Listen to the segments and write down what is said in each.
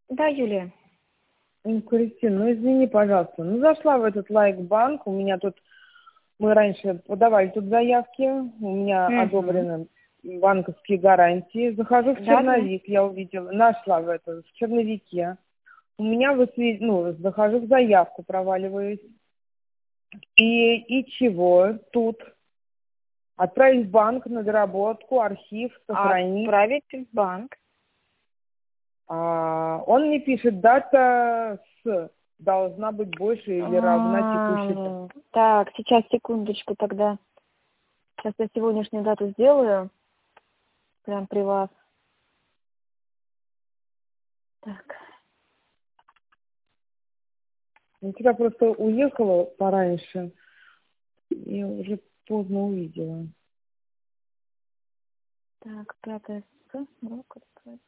Да, Юлия. Кристина, ну извини, пожалуйста. Ну, зашла в этот лайк-банк. У меня тут, мы раньше подавали тут заявки. У меня Угу. одобрены банковские гарантии. Захожу в Да, да. черновик, я увидела, нашла в черновике. У меня захожу в заявку, проваливаюсь. И чего тут? Отправить в банк на доработку, архив, сохранить. Отправить в банк. Он мне пишет, дата должна быть больше или равна текущей дате. Так, сейчас, секундочку тогда. Сейчас я сегодняшнюю дату сделаю. Прям при вас. Так. Я тебя просто уехала пораньше, и уже поздно увидела. Так, 5 срок отправить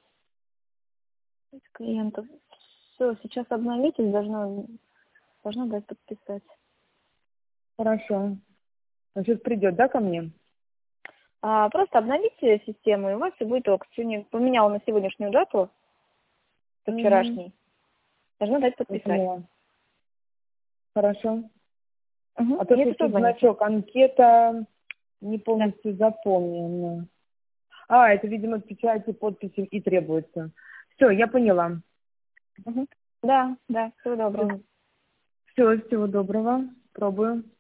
клиентов. Все, сейчас обновитесь, должно дать подписать. Хорошо. Значит, придет, да, ко мне? Просто обновите систему, и у вас все будет ок. Сегодня поменяла на сегодняшнюю дату, со Угу. вчерашней. Должно дать Я подписать. поняла. Хорошо. Угу. А то, что Если что, тут звоните. значок, анкета не Да. полностью заполнена. Это, видимо, печати, подписи и требуется. Все, я поняла. Угу. Да, всего доброго. Все, всего доброго. Пробую.